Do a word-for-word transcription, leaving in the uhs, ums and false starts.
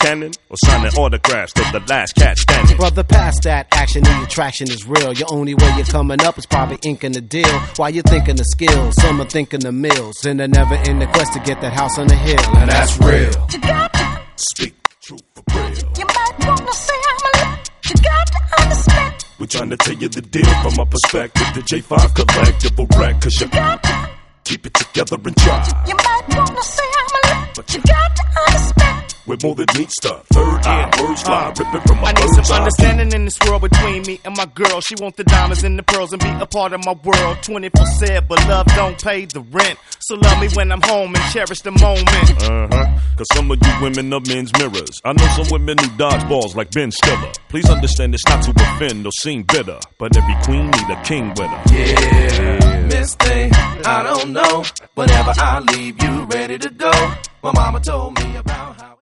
cannon or signing autographs to the last cat standing? Brother, past that, action and attraction is real. Your only way you're coming up is probably inking the deal. While you're thinking the skills, some are thinking the mills, and they're never in the quest to get that house on the hill. And that's real. You got to speak truth for real. You might wanna say I'm a lie. You got to understand. We're trying to tell you the deal from a perspective. The J five collectible wreck, cause you got to keep it together and try. You might wanna say I'm a lie, but you got to understand. We're more than neat stuff. Third eye, birds fly, ripping from my I need bird's some eye. understanding in this world between me and my girl. She want the diamonds and the pearls and be a part of my world. twenty-four seven, but love don't pay the rent. So love me when I'm home and cherish the moment. Uh-huh, cause some of you women are men's mirrors. I know some women who dodge balls like Ben Stiller. Please understand it's not to offend or seem bitter, but every queen need a king with her. Yeah, Miss Thing, I don't know. Whenever I leave you ready to go, my mama told me about